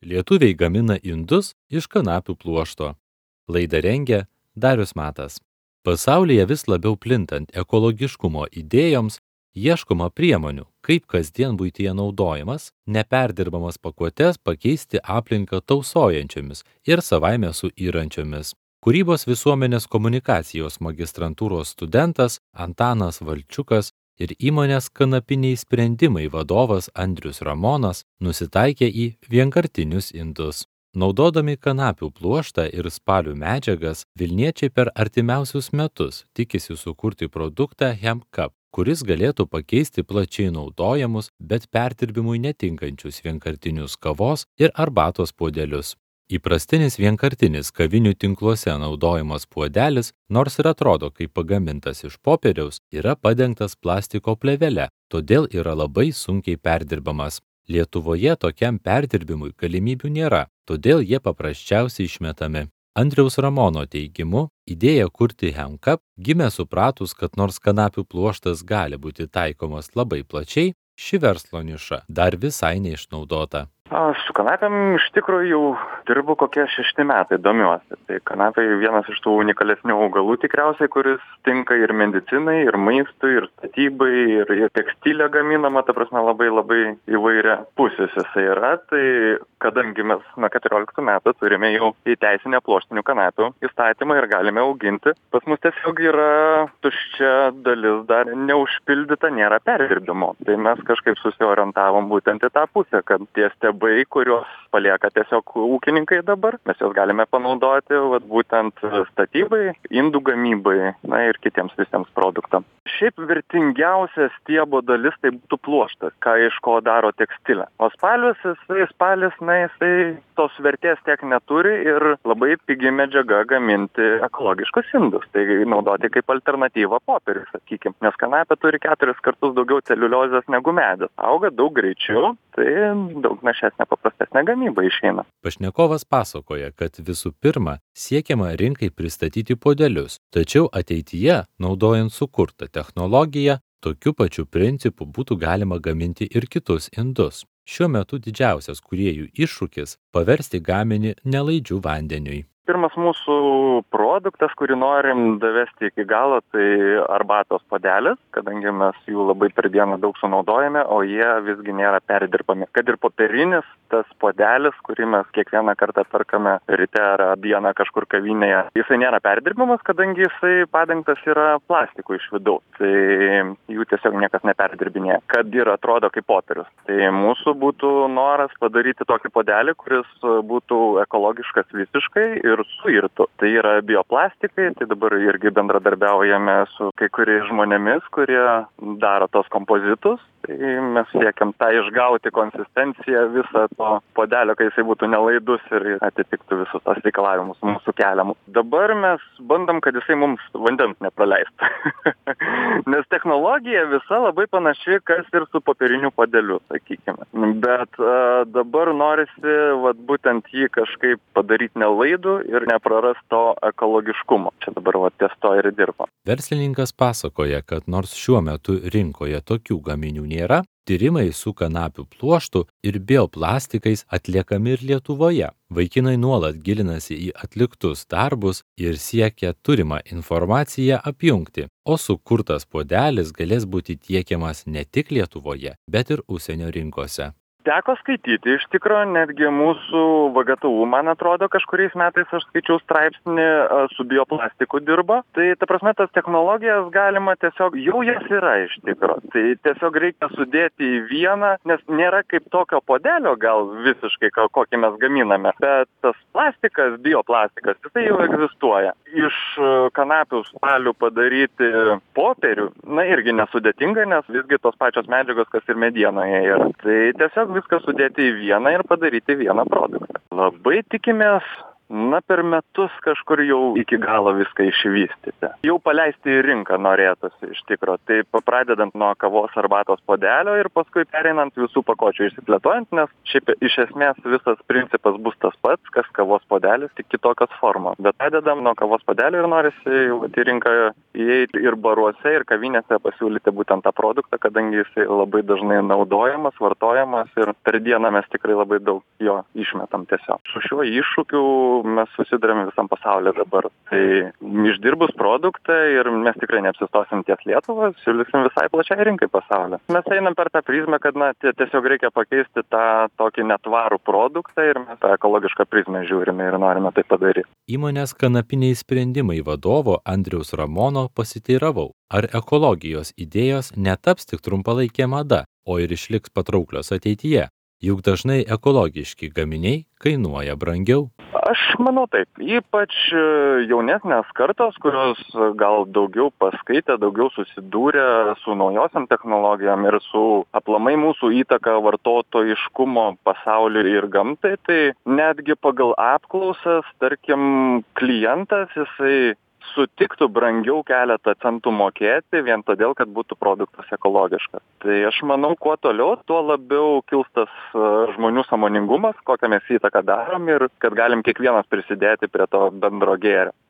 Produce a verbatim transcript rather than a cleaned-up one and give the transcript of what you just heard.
Lietuviai gamina indus iš kanapių pluošto. Laidą rengia Darius Matas. Pasaulyje vis labiau plintant ekologiškumo idėjoms, ieškoma priemonių, kaip kasdien buityje naudojamas, neperdirbamas pakuotes pakeisti aplinką tausojančiomis ir savaime suyrančiomis. Kūrybos visuomenės komunikacijos magistrantūros studentas Antanas Valčiukas ir įmonės kanapiniai sprendimai vadovas Andrius Ramonas nusitaikė į vienkartinius indus. Naudodami kanapių pluoštą ir spalių medžiagas, vilniečiai per artimiausius metus tikisi sukurti produktą HempCup, kuris galėtų pakeisti plačiai naudojamus, bet perdirbimui netinkančius vienkartinius kavos ir arbatos puodelius. Įprastinis vienkartinis kavinių tinkluose naudojamas puodelis, nors ir atrodo kaip pagamintas iš popieriaus, yra padengtas plastiko plėvele, todėl yra labai sunkiai perdirbamas. Lietuvoje tokiam perdirbimui galimybių nėra, todėl jie paprasčiausiai išmetami. Andriaus Ramono teigimu, idėja kurti HempCup gimė supratus, kad nors kanapių pluoštas gali būti taikomas labai plačiai, ši verslo niša dar visai neišnaudota. Aš su kanapėm iš tikrųjų jau dirbu kokie šešti metai, domiuosi. Tai kanapiai vienas iš tų unikalesnių augalų tikriausiai, kuris tinka ir medicinai, ir maistui, ir statybai, ir, ir tekstilė gaminama, ta prasme labai labai įvairia pusės jisai yra. Tai kadangi mes nuo keturioliktų metų turime jau įteisinę pluoštinių kanapių įstatymą ir galime auginti, pas mus tiesiog yra tuščia dalis dar neužpildyta, nėra perdirbimo. Tai mes kažkaip susiorientavom būtent į tą pusę, kad tie stiebai, kuriuos palieka tiesiog ūkininkai dabar, mes juos galime panaudoti vat, būtent statybai, indų gamybai, na ir kitiems visiems produktams. Šiaip vertingiausia stiebo dalis tai būtų pluoštas, ką iš ko daro tekstilė. O spalius, jisai spalis, na jisai tos vertės tiek neturi ir labai pigi medžiaga gaminti ekologiškus indus. Tai naudoti kaip alternatyvą popieriui, sakykime. Nes kanapė turi keturis kartus daugiau celiuliozės negu medis. Auga daug greičiau, tai daug našesnė, paprastesnė gamyba išeina. Pašnekovas pasakoja, kad visų pirma siekiama rinkai pristatyti puodelius, tačiau ateityje, naudojant sukurtą technologiją, tokiu pačiu principu būtų galima gaminti ir kitus indus. Šiuo metu didžiausias kūrėjų iššūkis – paversti gaminį nelaidžiu vandeniui. Pirmas mūsų produktas, kurį norim davesti iki galo, tai arbatos puodelis, kadangi mes jų labai per dieną daug sunaudojame, o jie visgi nėra perdirbami. Kad ir popierinis tas puodelis, kurį mes kiekvieną kartą perkame ryte ar dieną kažkur kavinėje, jisai nėra perdirbamas, kadangi jisai padengtas yra plastiku iš vidaus. Tai jų tiesiog niekas neperdirbinėja, kad ir atrodo kaip popierius. Tai mūsų būtų noras padaryti tokį puodelį, kuris būtų ekologiškas visiškai ir suirtų. Tai yra bioplastikai, tai dabar irgi bendradarbiaujame su kai kuriais žmonėmis, kurie daro tos kompozitus. Tai mes siekiam tą išgauti konsistenciją visą to puodelio, kai jisai būtų nelaidus ir atitiktų visus tos reikalavimus mūsų keliamus. Dabar mes bandom, kad jisai mums vandens nepraleistų. Nes technologija visa labai panaši, kas ir su popieriniu puodeliu, sakykime. Bet a, dabar norisi vat, būtent jį kažkaip padaryti nelaidų ir neprarast to ekologiškumo. Čia dabar vat, ties to ir dirba. Verslininkas pasakoja, kad nors šiuo metu rinkoje tokių gaminių nėra, tyrimai su kanapių pluoštu ir bioplastikais atliekami ir Lietuvoje. Vaikinai nuolat gilinasi į atliktus darbus ir siekia turimą informaciją apjungti, o sukurtas puodelis galės būti tiekiamas ne tik Lietuvoje, bet ir užsienio rinkose. Teko skaityti, iš tikrųjų, netgi mūsų V G T U, man atrodo, kažkuriais metais aš skaičiau straipsnį su bioplastiku dirba. Tai, ta prasme, tas technologijas galima tiesiog, jau jas yra iš tikrųjų. Tai tiesiog reikia sudėti į vieną, nes nėra kaip tokio puodelio gal visiškai, kokį mes gaminame. Bet tas plastikas, bioplastikas, jisai jau egzistuoja. Iš kanapių spalių padaryti popierių, na irgi nesudėtinga, nes visgi tos pačios medžiagos, kas ir medienoje yra. Tai tiesiog viską sudėti į vieną ir padaryti vieną produktą. Labai tikimės Na, per metus kažkur jau iki galo viską išvystyti. Jau paleisti į rinką norėtųsi iš tikro. Tai pradedant nuo kavos arbatos puodelio ir paskui pereinant visų pakuočių išsiplėtojant, nes šiaip iš esmės visas principas bus tas pats, kas kavos puodelis, tik kitokios formos. Bet pradedam nuo kavos puodelio ir norisi jau į rinką įeiti ir baruose, ir kavinėse pasiūlyti būtent tą produktą, kadangi jisai labai dažnai naudojamas, vartojamas ir per dieną mes tikrai labai daug jo išmetam tiesiog. Su šiuo iššūkiu mes susidurėme visam pasaulyje dabar. Tai išdirbus produktą ir mes tikrai neapsistosim ties Lietuvą, siūlysim visai plačiai rinkai pasaulyje. Mes einam per tą prizmę, kad na, tiesiog reikia pakeisti tą tokį netvarų produktą ir mes tą ekologišką prizmę žiūrime ir norime tai padaryti. Įmonės kanapiniai sprendimai vadovo Andriaus Ramono pasiteiravau, ar ekologijos idėjos netaps tik trumpalaikė mada, o ir išliks patrauklios ateityje. Juk dažnai ekologiški gaminiai kainuoja brangiau. Aš manau taip, ypač jaunesnės kartos, kurios gal daugiau paskaitė, daugiau susidūrė su naujosiam technologijom ir su aplamai mūsų įtaka vartotojiškumo pasauliui ir gamtai, tai netgi pagal apklausas, tarkim, klientas jisai sutiktų brangiau keletą centų mokėti vien todėl, kad būtų produktas ekologiškas. Tai aš manau, kuo toliau, tuo labiau kils tas žmonių sąmoningumas, kokią mes įtaką darom ir kad galim kiekvienas prisidėti prie to bendro gėrio.